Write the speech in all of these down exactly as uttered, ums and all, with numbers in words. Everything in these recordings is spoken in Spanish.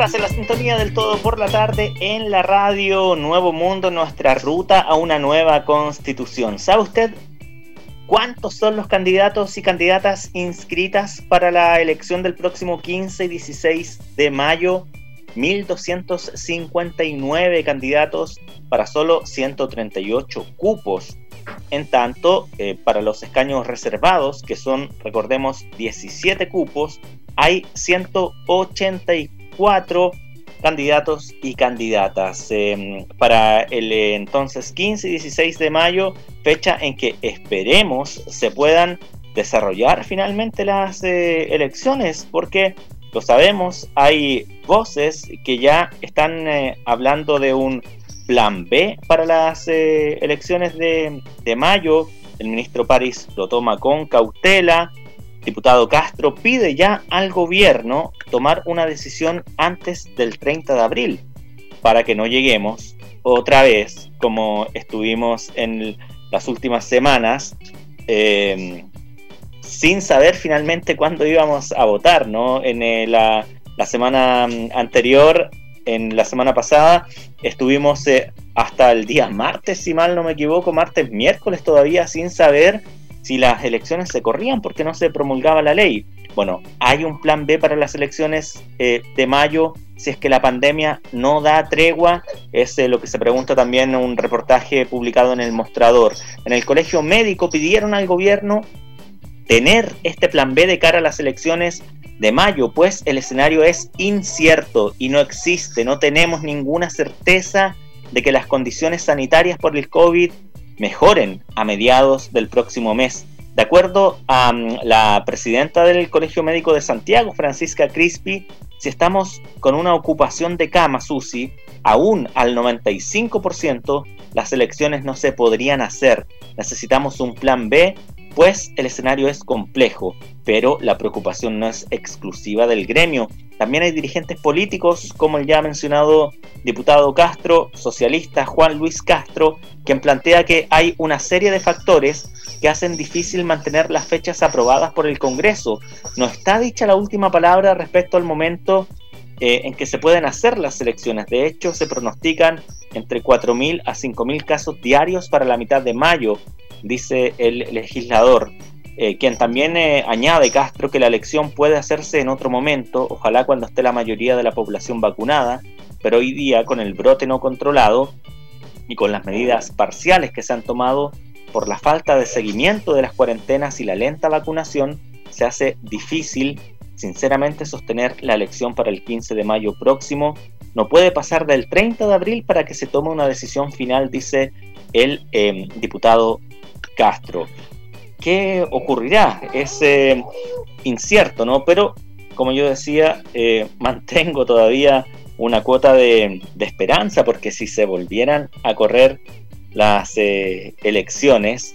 Estás en la sintonía del Todo por la Tarde en la radio Nuevo Mundo, nuestra ruta a una nueva constitución. ¿Sabe usted cuántos son los candidatos y candidatas inscritas para la elección del próximo quince y dieciséis de mayo? mil doscientos cincuenta y nueve candidatos para solo ciento treinta y ocho cupos. En tanto, eh, para los escaños reservados, que son, recordemos, diecisiete cupos, hay ciento ochenta y cuatro candidatos y candidatas eh, para el eh, entonces quince y dieciséis de mayo, fecha en que esperemos se puedan desarrollar finalmente las eh, elecciones, porque lo sabemos, hay voces que ya están eh, hablando de un plan B para las eh, elecciones de, de mayo. El ministro París lo toma con cautela. Diputado Castro pide ya al gobierno tomar una decisión antes del treinta de abril para que no lleguemos otra vez, como estuvimos en las últimas semanas, eh, sin saber finalmente cuándo íbamos a votar, ¿no? En eh, la, la semana anterior, en la semana pasada, estuvimos eh, hasta el día martes, si mal no me equivoco, martes, miércoles todavía, sin saber si las elecciones se corrían porque no se promulgaba la ley. Bueno, hay un plan B para las elecciones eh, de mayo si es que la pandemia no da tregua. Es eh, lo que se pregunta también en un reportaje publicado en El Mostrador. En el Colegio Médico pidieron al gobierno tener este plan B de cara a las elecciones de mayo, pues el escenario es incierto y no existe, no tenemos ninguna certeza de que las condiciones sanitarias por el COVID mejoren a mediados del próximo mes. De acuerdo a um, la presidenta del Colegio Médico de Santiago, Francisca Crispi, si estamos con una ocupación de camas U C I aún al noventa y cinco por ciento, las elecciones no se podrían hacer. Necesitamos un plan B, pues el escenario es complejo, pero la preocupación no es exclusiva del gremio. También hay dirigentes políticos, como el ya mencionado diputado Castro, socialista Juan Luis Castro, quien plantea que hay una serie de factores que hacen difícil mantener las fechas aprobadas por el Congreso. No está dicha la última palabra respecto al momento eh, en que se pueden hacer las elecciones. De hecho, se pronostican entre cuatro mil a cinco mil casos diarios para la mitad de mayo, dice el legislador. Eh, quien también eh, añade Castro que la elección puede hacerse en otro momento, ojalá cuando esté la mayoría de la población vacunada, pero hoy día con el brote no controlado y con las medidas parciales que se han tomado por la falta de seguimiento de las cuarentenas y la lenta vacunación, se hace difícil sinceramente sostener la elección para el quince de mayo próximo. No puede pasar del treinta de abril para que se tome una decisión final, dice el eh, diputado Castro. ¿Qué ocurrirá? Es eh, incierto, ¿no? Pero, como yo decía, eh, mantengo todavía una cuota de, de esperanza, porque si se volvieran a correr las eh, elecciones,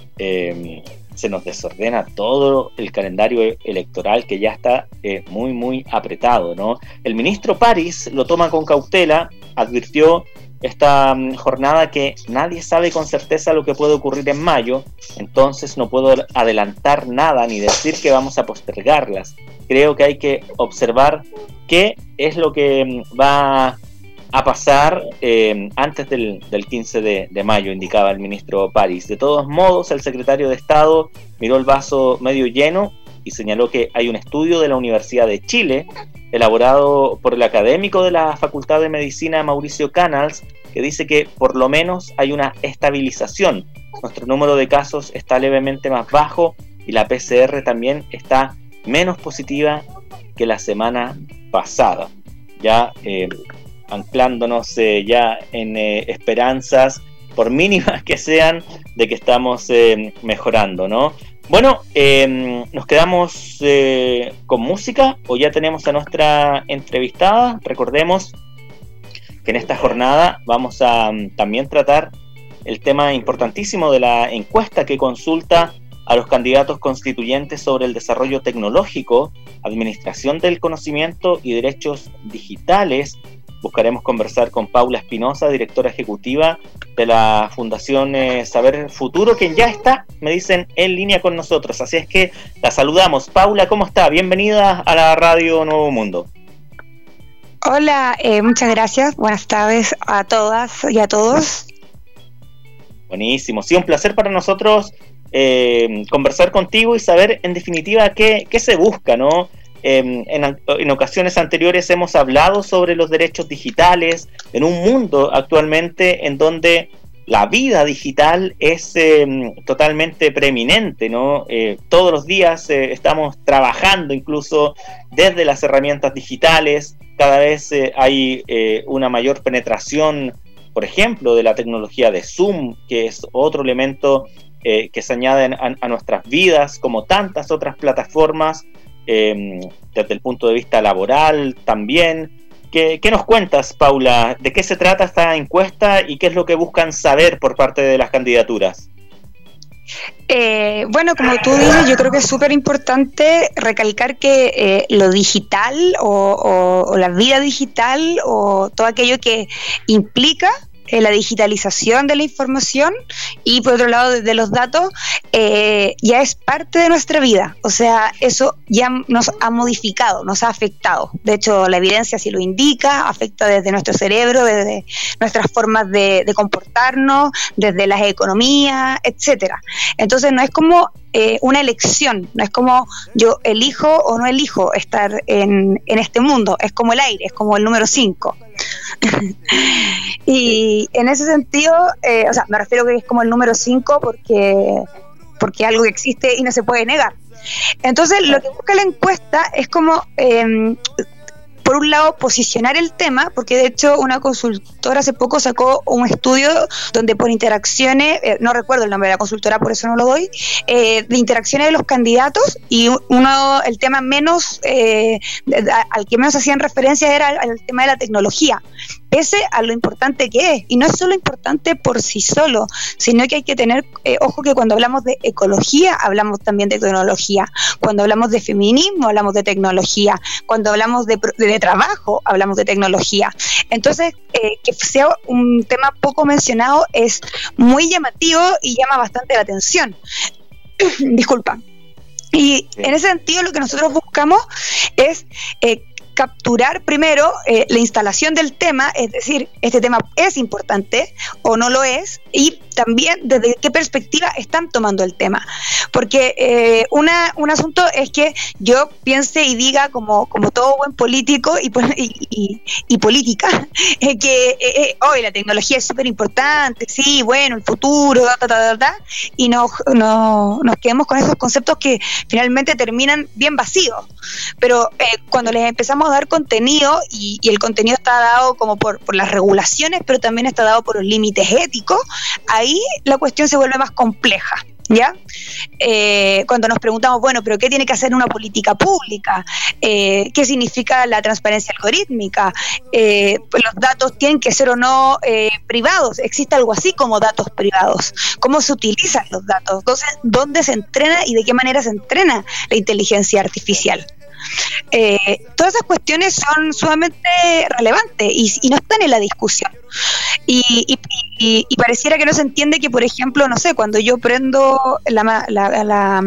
eh, se nos desordena todo el calendario electoral que ya está eh, muy, muy apretado, ¿no? El ministro París lo toma con cautela, advirtió esta um, jornada que nadie sabe con certeza lo que puede ocurrir en mayo, entonces no puedo adelantar nada ni decir que vamos a postergarlas. Creo que hay que observar qué es lo que um, va a pasar eh, antes del, del quince de, de mayo, indicaba el ministro París. De todos modos, el secretario de Estado miró el vaso medio lleno y señaló que hay un estudio de la Universidad de Chile, elaborado por el académico de la Facultad de Medicina Mauricio Canals, que dice que por lo menos hay una estabilización. Nuestro número de casos está levemente más bajo y la P C R también está menos positiva que la semana pasada. Ya eh, anclándonos eh, ya en eh, esperanzas, por mínimas que sean, de que estamos eh, mejorando, ¿no? Bueno, eh, nos quedamos eh, con música, o ya tenemos a nuestra entrevistada. Recordemos que en esta jornada vamos a um, también tratar el tema importantísimo de la encuesta que consulta a los candidatos constituyentes sobre el desarrollo tecnológico, administración del conocimiento y derechos digitales. Buscaremos conversar con Paula Espinosa, directora ejecutiva de la Fundación eh, Saber Futuro, quien ya está, me dicen, en línea con nosotros. Así es que la saludamos. Paula, ¿cómo está? Bienvenida a la Radio Nuevo Mundo. Hola, eh, muchas gracias. Buenas tardes a todas y a todos. Buenísimo. Sí, un placer para nosotros eh, conversar contigo y saber, en definitiva, qué, qué se busca, ¿no? Eh, en, en ocasiones anteriores hemos hablado sobre los derechos digitales en un mundo actualmente en donde la vida digital es eh, totalmente preeminente, ¿no? Eh, todos los días eh, estamos trabajando incluso desde las herramientas digitales, cada vez eh, hay eh, una mayor penetración, por ejemplo, de la tecnología de Zoom, que es otro elemento eh, que se añade a, a nuestras vidas, como tantas otras plataformas, eh, desde el punto de vista laboral también. ¿Qué, ¿Qué nos cuentas, Paula? ¿De qué se trata esta encuesta y qué es lo que buscan saber por parte de las candidaturas? Eh, bueno, como tú dices, yo creo que es súper importante recalcar que eh, lo digital o, o, o la vida digital o todo aquello que implica eh, la digitalización de la información y por otro lado de, de los datos eh, ya es parte de nuestra vida, o sea, eso ya nos ha modificado, nos ha afectado. De hecho, la evidencia así lo indica, afecta desde nuestro cerebro, desde nuestras formas de, de comportarnos, desde las economías, etcétera. Entonces no es como eh, una elección, no es como yo elijo o no elijo estar en, en este mundo, es como el aire, es como el número cinco. Y en ese sentido, eh, o sea, me refiero que es como el número cinco porque, porque es algo que existe y no se puede negar. Entonces, lo que busca la encuesta es como, eh, por un lado, posicionar el tema, porque de hecho una consultora hace poco sacó un estudio donde por interacciones, eh, no recuerdo el nombre de la consultora, por eso no lo doy, eh, de interacciones de los candidatos, y uno, el tema menos, eh, al que menos hacían referencia era al, al tema de la tecnología, pese a lo importante que es, y no es solo importante por sí solo, sino que hay que tener, eh, ojo que cuando hablamos de ecología, hablamos también de tecnología, cuando hablamos de feminismo, hablamos de tecnología, cuando hablamos de, de trabajo, hablamos de tecnología. Entonces, eh, que sea un tema poco mencionado es muy llamativo y llama bastante la atención. Disculpa. Y en ese sentido lo que nosotros buscamos es eh, capturar primero eh, la instalación del tema, es decir, este tema es importante o no lo es, y también desde qué perspectiva están tomando el tema. Porque eh, una, un asunto es que yo piense y diga como, como todo buen político y, y, y, y política, eh, que eh, hoy la tecnología es súper importante, sí, bueno, el futuro, ta, ta, ta, ta, y nos, no, nos quedemos con esos conceptos que finalmente terminan bien vacíos. Pero eh, cuando les empezamos a dar contenido, y, y el contenido está dado como por, por las regulaciones, pero también está dado por los límites éticos, ahí la cuestión se vuelve más compleja, ¿ya? Eh, cuando nos preguntamos, bueno, pero ¿qué tiene que hacer una política pública? Eh, ¿Qué significa la transparencia algorítmica? Eh, pues los datos tienen que ser o no eh, privados. ¿Existe algo así como datos privados? ¿Cómo se utilizan los datos? Entonces, ¿dónde se entrena y de qué manera se entrena la inteligencia artificial? Eh, todas esas cuestiones son sumamente relevantes y, y no están en la discusión. Y, y, y, y pareciera que no se entiende que, por ejemplo, no sé, cuando yo prendo la, la, la,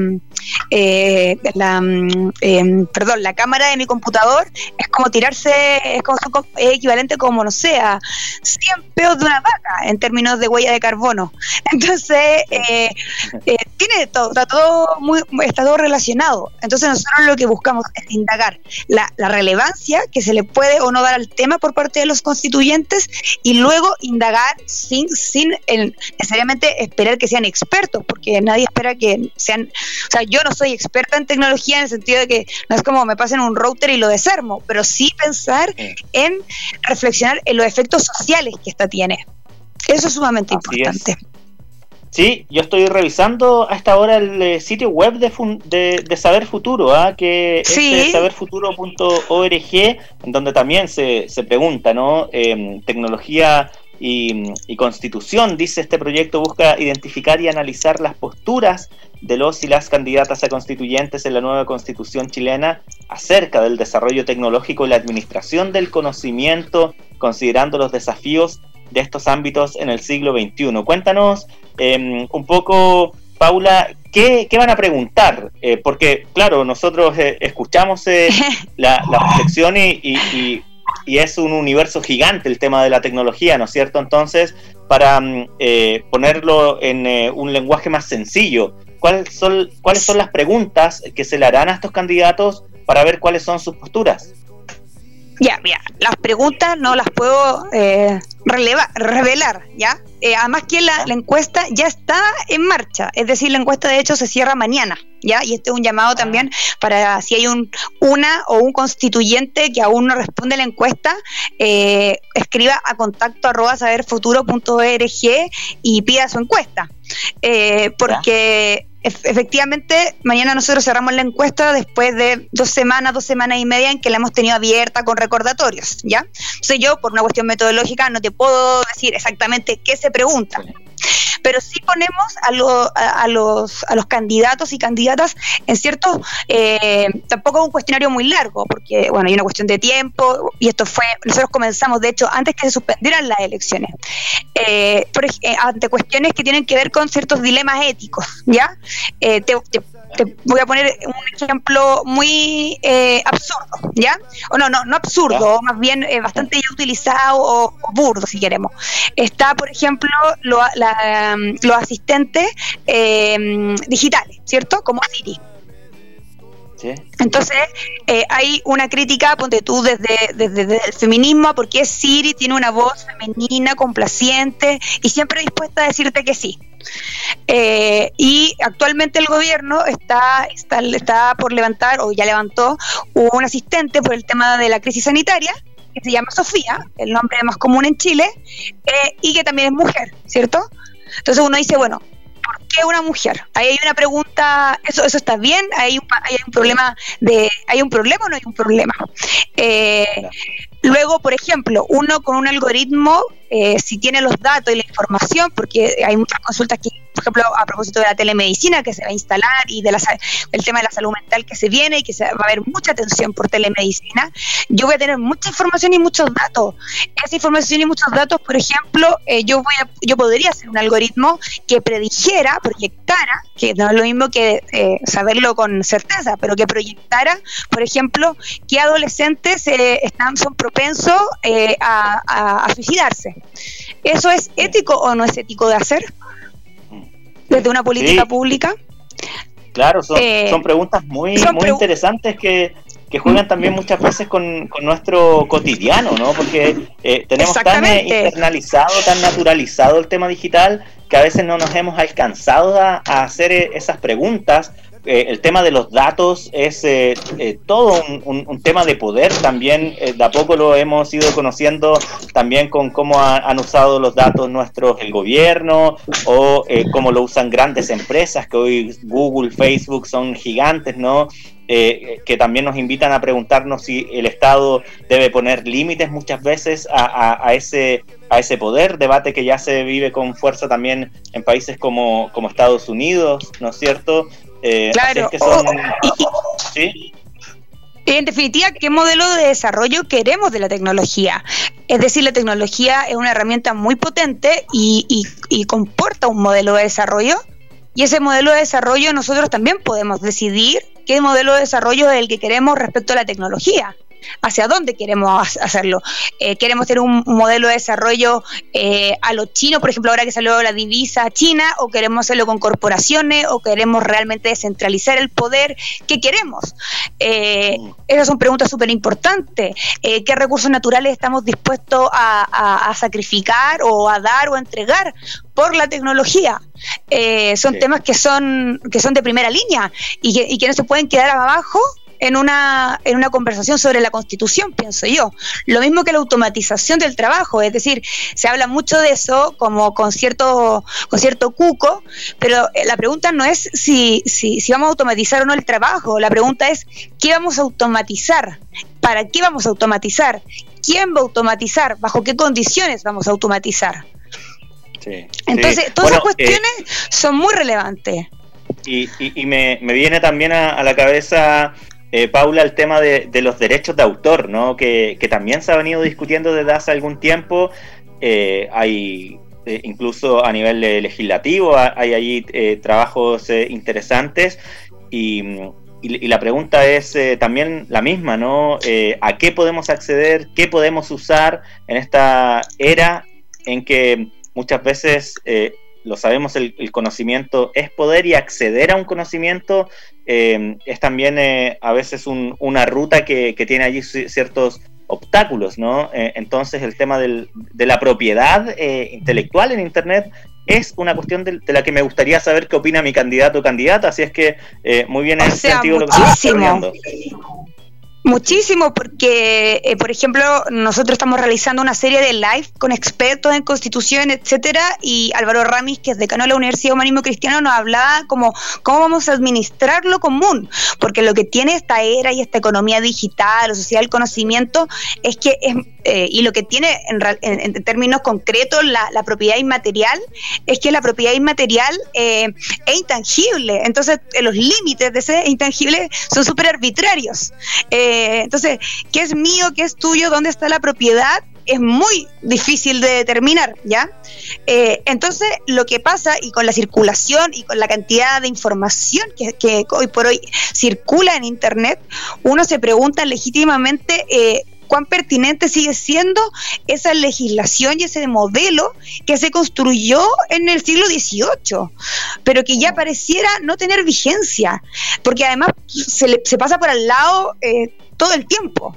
eh, la eh, perdón, la cámara de mi computador, es como tirarse, es, como, es equivalente como, no sé, a cien peos de una vaca en términos de huella de carbono. Entonces, eh, eh, tiene todo, está todo muy, está todo relacionado. Entonces nosotros lo que buscamos es indagar la, la relevancia que se le puede o no dar al tema por parte de los constituyentes, y luego indagar sin, sin el, necesariamente esperar que sean expertos, porque nadie espera que sean, o sea, yo no soy experta en tecnología en el sentido de que no es como me pasen un router y lo desarmo, pero sí pensar en reflexionar en los efectos sociales que esta tiene. Eso es sumamente Así importante. Es. Sí, yo estoy revisando a esta hora el eh, sitio web de, fun- de, de Saber Futuro, ¿eh? que sí. es saber futuro punto org, en donde también se, se pregunta, ¿no? Eh, tecnología y, y constitución, dice este proyecto, busca identificar y analizar las posturas de los y las candidatas a constituyentes en la nueva constitución chilena acerca del desarrollo tecnológico y la administración del conocimiento, considerando los desafíos de estos ámbitos en el siglo veintiuno. Cuéntanos eh, un poco, Paula, ¿qué, qué van a preguntar? Eh, porque, claro, nosotros eh, escuchamos eh, la, la reflexión y, y, y y es un universo gigante el tema de la tecnología, ¿no es cierto? Entonces, para eh, ponerlo en eh, un lenguaje más sencillo, ¿cuáles son, ¿cuáles son las preguntas que se le harán a estos candidatos para ver cuáles son sus posturas? Ya, mira, las preguntas no las puedo eh, relevar, revelar, ¿ya? Eh, además que la, la encuesta ya está en marcha, es decir, la encuesta de hecho se cierra mañana, ¿ya? Y este es un llamado también para si hay un una o un constituyente que aún no responde a la encuesta, eh, escriba a contacto arroba saberfuturo punto org y pida su encuesta, eh, porque... efectivamente, mañana nosotros cerramos la encuesta después de dos semanas, dos semanas y media en que la hemos tenido abierta con recordatorios, ¿ya? Entonces yo, por una cuestión metodológica, no te puedo decir exactamente qué se pregunta, pero sí ponemos a, lo, a, a, los, a los candidatos y candidatas en cierto, eh, tampoco es un cuestionario muy largo, porque bueno, hay una cuestión de tiempo, y esto fue, nosotros comenzamos de hecho antes que se suspendieran las elecciones, eh, por, eh, ante cuestiones que tienen que ver con ciertos dilemas éticos, ¿ya? Eh, te, te, te voy a poner un ejemplo muy eh, absurdo, ¿ya? O no, no, no absurdo, ¿ya? Más bien eh, bastante ya utilizado o, o burdo, si queremos. Está, por ejemplo, lo, la, los asistentes eh, digitales, ¿cierto? Como Siri. Sí. Entonces, eh, hay una crítica, ponte tú, desde, desde, desde el feminismo, porque Siri tiene una voz femenina, complaciente y siempre dispuesta a decirte que sí. Eh, y actualmente el gobierno está, está, está por levantar, o ya levantó, un asistente por el tema de la crisis sanitaria, que se llama Sofía, el nombre más común en Chile, eh, y que también es mujer, ¿cierto? Entonces uno dice, bueno, ¿por qué una mujer? Ahí hay una pregunta, ¿eso eso está bien? ¿Hay un, hay un problema de, ¿hay un problema o no hay un problema? Eh, luego, por ejemplo, uno con un algoritmo, eh, si tiene los datos y la información, porque hay muchas consultas que, por ejemplo, a propósito de la telemedicina que se va a instalar y del el tema de la salud mental que se viene y que se, va a haber mucha atención por telemedicina, yo voy a tener mucha información y muchos datos. Esa información y muchos datos, por ejemplo, eh, yo voy a, yo podría hacer un algoritmo que predijera, proyectara, que no es lo mismo que eh, saberlo con certeza, pero que proyectara, por ejemplo, qué adolescentes eh, están, son propensos eh, a, a, a suicidarse. ¿Eso es ético o no es ético de hacer? Desde una política sí. pública. Claro, son, eh, son preguntas muy, son muy pregu- interesantes que, que juegan también muchas veces con, con nuestro cotidiano, ¿no? Porque eh, tenemos tan eh, internalizado, tan naturalizado el tema digital que a veces no nos hemos alcanzado a, a hacer eh, esas preguntas. Eh, el tema de los datos es eh, eh, todo un, un, un tema de poder también, eh, de a poco lo hemos ido conociendo también con cómo ha, han usado los datos nuestros el gobierno o eh, cómo lo usan grandes empresas, que hoy Google, Facebook son gigantes, ¿no? Eh, que también nos invitan a preguntarnos si el Estado debe poner límites muchas veces a, a, a ese a ese poder, debate que ya se vive con fuerza también en países como, como Estados Unidos, ¿no es cierto? Eh, claro, que son, oh, y, ¿sí? En definitiva, ¿qué modelo de desarrollo queremos de la tecnología? Es decir, la tecnología es una herramienta muy potente y, y, y comporta un modelo de desarrollo, y ese modelo de desarrollo nosotros también podemos decidir qué modelo de desarrollo es el que queremos respecto a la tecnología. ¿Hacia dónde queremos hacerlo? Eh, ¿Queremos tener un modelo de desarrollo eh, a lo chino, por ejemplo, ahora que salió la divisa china, o queremos hacerlo con corporaciones, o queremos realmente descentralizar el poder? ¿Qué queremos? Eh, esas son preguntas súper importantes. Eh, ¿Qué recursos naturales estamos dispuestos a, a, a sacrificar o a dar o a entregar por la tecnología? Eh, son sí. temas que son, que son de primera línea y que, y que no se pueden quedar abajo en una en una conversación sobre la Constitución, pienso yo. Lo mismo que la automatización del trabajo, es decir, se habla mucho de eso como con cierto con cierto cuco, pero la pregunta no es si, si, si vamos a automatizar o no el trabajo, la pregunta es ¿qué vamos a automatizar? ¿Para qué vamos a automatizar? ¿Quién va a automatizar? ¿Bajo qué condiciones vamos a automatizar? Sí, Entonces, sí. todas bueno, esas cuestiones eh, son muy relevantes. Y, y, y me, me viene también a, a la cabeza... Eh, Paula, el tema de, de los derechos de autor, ¿no? Que, que también se ha venido discutiendo desde hace algún tiempo. Eh, hay eh, incluso a nivel eh, legislativo hay allí eh, trabajos eh, interesantes y, y, y la pregunta es eh, también la misma, ¿no? Eh, ¿A qué podemos acceder? ¿Qué podemos usar en esta era en que muchas veces, eh, lo sabemos, el, el conocimiento es poder, y acceder a un conocimiento eh, es también eh, a veces un, una ruta que, que tiene allí ciertos obstáculos, ¿no? Eh, entonces el tema del, de la propiedad eh, intelectual en Internet es una cuestión de, de la que me gustaría saber qué opina mi candidato o candidata, así es que eh, muy bien en ese sentido lo que se está desarrollando. Muchísimo, porque, eh, por ejemplo, nosotros estamos realizando una serie de live con expertos en Constitución, etcétera, y Álvaro Ramis, que es decano de la Universidad Humanismo Cristiano, nos hablaba como cómo vamos a administrar lo común, porque lo que tiene esta era y esta economía digital o sociedad del conocimiento es que es, eh, y lo que tiene en, en, en términos concretos la, la propiedad inmaterial, es que la propiedad inmaterial eh, es intangible, entonces eh, los límites de ese intangible son súper arbitrarios. Eh, Entonces, ¿qué es mío? ¿Qué es tuyo? ¿Dónde está la propiedad? Es muy difícil de determinar, ¿ya? Eh, entonces, lo que pasa, y con la circulación y con la cantidad de información que, que hoy por hoy circula en Internet, uno se pregunta legítimamente eh, cuán pertinente sigue siendo esa legislación y ese modelo que se construyó en el siglo dieciocho, pero que ya pareciera no tener vigencia, porque además se, le, se pasa por al lado eh, todo el tiempo.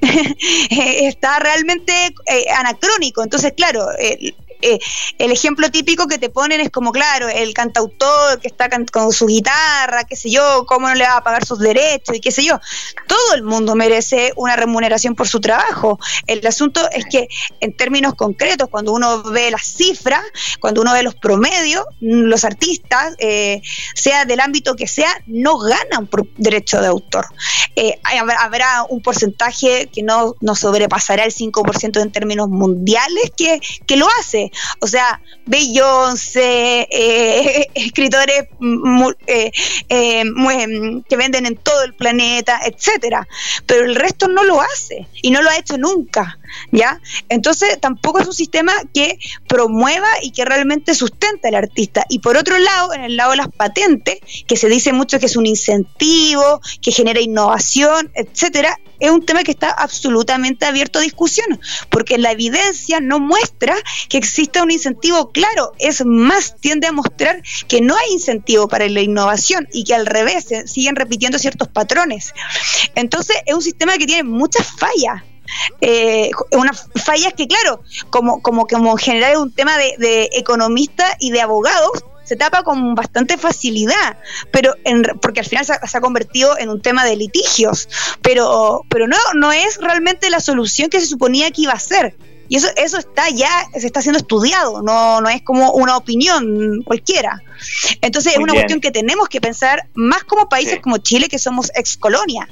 Está realmente eh, anacrónico. Entonces, claro, eh, eh, el ejemplo típico que te ponen es como, claro, el cantautor que está can- con su guitarra, qué sé yo, cómo no le va a pagar sus derechos y qué sé yo. Todo el mundo merece una remuneración por su trabajo. El asunto es que, en términos concretos, cuando uno ve las cifras, cuando uno ve los promedios, los artistas, eh, sea del ámbito que sea, no ganan por derecho de autor. Eh, habrá, habrá un porcentaje que no, no sobrepasará el cinco por ciento en términos mundiales que, que lo hace. O sea, Beyoncé, eh, escritores mu, eh, eh, muy, que venden en todo el planeta, etcétera. Pero el resto no lo hace y no lo ha hecho nunca, ¿ya? Entonces tampoco es un sistema que promueva y que realmente sustente al artista. Y por otro lado, en el lado de las patentes, que se dice mucho que es un incentivo, que genera innovación, etcétera, es un tema que está absolutamente abierto a discusión, porque la evidencia no muestra que exista un incentivo claro. Es más, tiende a mostrar que no hay incentivo para la innovación y que al revés se siguen repitiendo ciertos patrones. Entonces es un sistema que tiene muchas fallas. Eh, unas fallas que, claro, como, como, como en general es un tema de, de economistas y de abogados, se tapa con bastante facilidad, pero en, porque al final se ha, se ha convertido en un tema de litigios, pero, pero no, no es realmente la solución que se suponía que iba a ser. Y eso, eso está ya, se está siendo estudiado, no, no es como una opinión cualquiera. Entonces Muy es una bien. cuestión que tenemos que pensar más como países sí. como Chile, que somos ex colonia.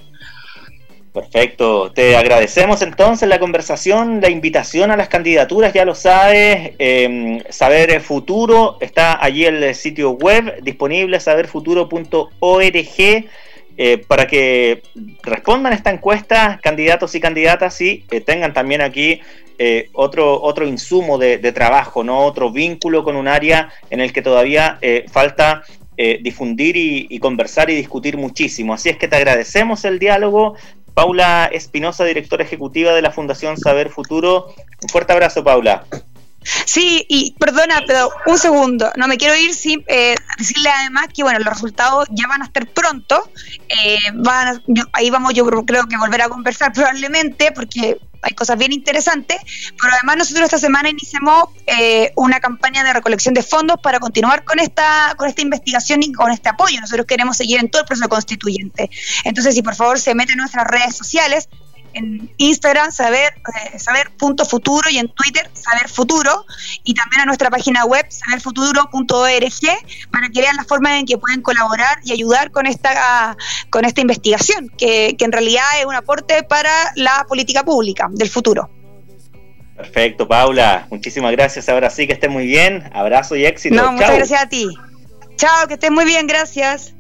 Perfecto, te agradecemos entonces la conversación, la invitación a las candidaturas, ya lo sabes, eh, Saber Futuro, está allí el sitio web disponible, saber futuro punto org, eh, para que respondan a esta encuesta, candidatos y candidatas, y eh, tengan también aquí eh, otro, otro insumo de, de trabajo, ¿no? Otro vínculo con un área en el que todavía eh, falta eh, difundir y, y conversar y discutir muchísimo. Así es que te agradecemos el diálogo. Paula Espinosa, directora ejecutiva de la Fundación Saber Futuro. Un fuerte abrazo, Paula. Sí, y perdona, pero un segundo, no me quiero ir sin eh, decirle además que bueno, los resultados ya van a estar pronto, eh, van a, yo, ahí vamos yo creo que volver a conversar probablemente, porque hay cosas bien interesantes, pero además nosotros esta semana iniciamos eh, una campaña de recolección de fondos para continuar con esta con esta investigación y con este apoyo. Nosotros queremos seguir en todo el proceso constituyente. Entonces, si por favor se meten en nuestras redes sociales, en Instagram, saber, eh, saber punto futuro, y en Twitter, Saber Futuro, y también a nuestra página web, saber futuro punto org, para que vean la forma en que pueden colaborar y ayudar con esta, con esta investigación, que, que en realidad es un aporte para la política pública del futuro. Perfecto, Paula, muchísimas gracias. Ahora sí, que estés muy bien, abrazo y éxito. No, muchas Chau. Gracias a ti. Chao, que estés muy bien, gracias.